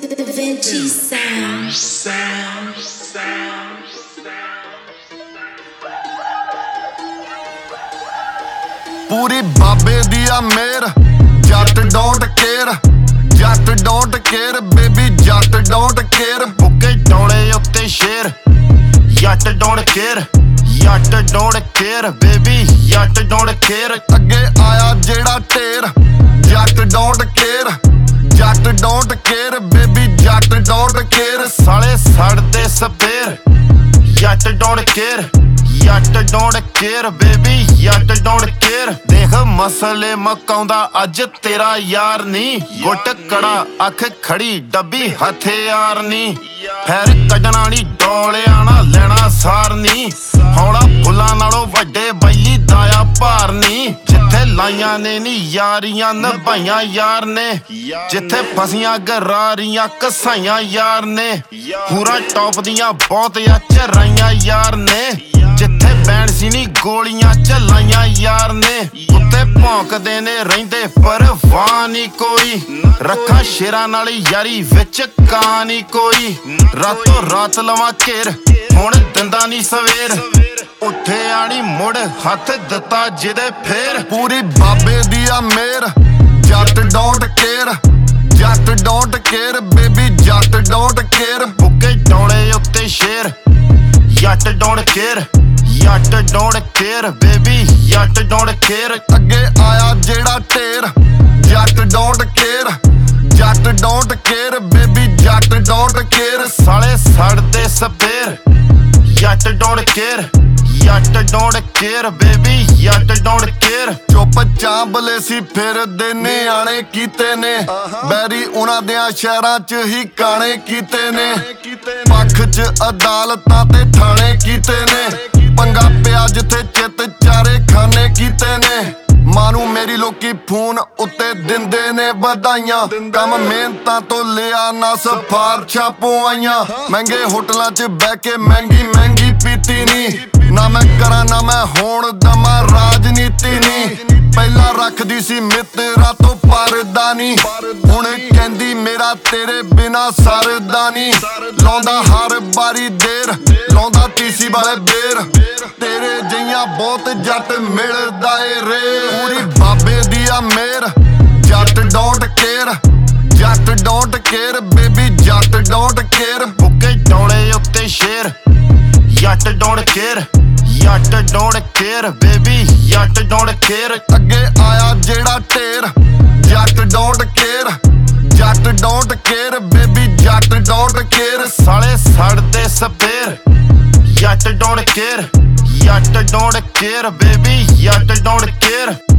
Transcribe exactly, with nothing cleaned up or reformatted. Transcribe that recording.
Vinci sound. Sound, sound, ਪੂਰੀ ਬਾਬੇ ਦੀ ਆ ਮੇਰ, Jatt don't care, Jatt don't care baby, Jatt don't care. ਬੁੱਕੇ ਡੋਲੇ ਉੱਤੇ ਸ਼ੇਰ, Jatt don't care, Jatt don't care baby, Jatt don't care. ਅੱਗੇ ਆਇਆ ਜਿਹੜਾ ਢੇਰ, Jatt don't care, Jatt don't care baby, Jatt don't care. ਸਾਲੇ ਸੜਦੇ ਸਪੇਰ, Jatt don't care, Jatt don't care baby, Jatt don't care. ਦੇਖ ਮਸਲੇ ਮਕਾਉਂਦਾ ਅੱਜ ਤੇਰਾ ਯਾਰ ਨੀ, ਗੁੱਟ ਕੜਾ ਅੱਖ ਖੜੀ ਡੱਬੀ ਹਥਿਆਰ ਨੀ। ਫੇਰ ਕੱਢਣਾ ਨੀ ਡੋਲਿਆਂ ਨਾਲ ਲੈਣਾ ਸਾਰ ਨੀ, ਹੌਲਾ ਫੁੱਲਾਂ ਨਾਲੋਂ ਵੱਡੇ ਬੈਲੀ ਦਾਇਆ ਭਾਰ ਨੀ। ਜਿੱਥੇ ਲਾਈਆਂ ਨੇ ਨੀ ਯਾਰੀਆਂ ਨਿਭਾਈਆਂ ਯਾਰ ਨੇ, ਜਿੱਥੇ ਫਸੀਆਂ ਗਰਾਰੀਆਂ ਕਸਾਈਆਂ ਯਾਰ ਨੇ। ਪੂਰਾ ਟੌਪ ਦੀਆਂ ਬਹੁਤ ਆ ਚਰਾਈਆਂ ਯਾਰ ਨੇ, ਜਿੱਥੇ ਬੈਂਡ ਸੀ ਨੀ ਗੋਲੀਆਂ ਚਲਾਈਆਂ ਯਾਰ ਨੇ। ਕੁੱਤੇ ਭੌਂਕਦੇ ਨੇ ਰਹਿੰਦੇ ਪਰਵਾਹ ਨੀ ਕੋਈ, ਰੱਖਾਂ ਸ਼ੇਰਾਂ ਨਾਲ ਯਾਰੀ ਵਿੱਚ ਕਾਂ ਨੀ ਕੋਈ। ਰਾਤੋਂ ਰਾਤ ਲਵਾਂ ਘੇਰ, ਹੁਣ ਦਿੰਦਾ ਨੀ ਸਵੇਰ, ਉੱਠੇ ਆਣੀ ਮੁੜ ਹੱਥ ਦਿੱਤਾ ਜਿਹਦੇ ਫੇਰ। ਪੂਰੀ ਬਾਬੇ ਦੀ ਆ ਮੇਰ, Jatt don't care, Jatt don't care baby, Jatt don't care. ਬੁੱਕੇ ਡੋਲੇ ਉੱਤੇ ਸ਼ੇਰ, Jatt don't care, Jatt don't care baby, Jatt don't care. ਅੱਗੇ ਆਇਆ ਜਿਹੜਾ ਢੇਰ, Jatt don't care, Jatt don't care baby, Jatt don't care. ਸਾਲੇ ਸੜਦੇ ਸਪੇਰ, Jatt don't care, Jatt don't care baby, Jatt don't care. ਚੁੱਪ ਚਾਂਬਲੇ ਸੀ ਫਿਰਦੇ ਨਿਆਣੇ ਕੀਤੇ ਨੇ, ਬੈਰੀ ਉਹਨਾਂ ਦਿਆਂ ਸ਼ਹਿਰਾਂ ਚ ਹੀ ਕਾਣੇ ਕੀਤੇ ਨੇ। ਪੱਖ ਚ ਅਦਾਲਤਾਂ ਤੇ ਥਾਣੇ ਕੀਤੇ ਨੇ, ਪੰਗਾ ਪਿਆ ਜਿੱਥੇ ਚਿੱਤ ਚਾਰੇ ਖਾਨੇ ਕੀਤੇ ਨੇ। ਮਾਂ ਨੂੰ ਮੇਰੀ ਲੋਕੀ ਫੋਨ ਉੱਤੇ ਦਿੰਦੇ ਨੇ ਵਧਾਈਆਂ, ਕੰਮ ਮਿਹਨਤਾਂ ਤੋਂ ਲਿਆ ਨਾ ਸਿਫਾਰਸ਼ਾਂ ਪਵਾਈਆਂ। ਮਹਿੰਗੇ ਹੋਟਲਾਂ ਚ ਬਹਿ ਕੇ ਮਹਿੰਗੀ ਮਹਿੰਗੀ ਪੀਤੀ ਨੀ, ਨਾ ਮੈਂ ਕਰਾਂ ਨਾ ਮੈਂ ਹੋਣ ਦਮਾ ਰਾਜਨੀਤੀ ਨੀ। ਪਹਿਲਾਂ ਰੱਖਦੀ ਸੀ ਮਿੱਤਰਾਂ ਤੋਂ ਪਰਦਾ ਨੀ, ਹੁਣ ਕਹਿੰਦੀ ਮੇਰਾ ਤੇਰੇ ਬਿਨਾ ਸਰਦਾ ਨੀ। ਲਾਉਂਦਾ ਹਰ ਵਾਰੀ ਦੇਰ, ਲਾਉਂਦਾ ਤੀਸੀ ਵਾਲੇ ਬੇਰ, ਤੇਰੇ ਜਈਆਂ ਬਹੁਤ ਜੱਟ ਮਿਲਦਾ ਏ ਰੇ। ਪੂਰੀ ਬਾਬੇ ਦੀ ਆ ਮੇਰ, Jatt don't care, Jatt don't care baby, Jatt don't care. ਬੁੱਕੇ ਡੋਲੇ ਉੱਤੇ ਸ਼ੇਰ, Jatt don't care, Jatt don't care baby, Jatt don't care. ਅੱਗੇ ਆਇਆ ਜਿਹੜਾ ਢੇਰ, Jatt don't care, Jatt don't care baby, Jatt don't care. ਸਾਲੇ ਸੜਦੇ ਸਪੇਰ, Jatt don't care, Jatt don't care baby, Jatt don't care.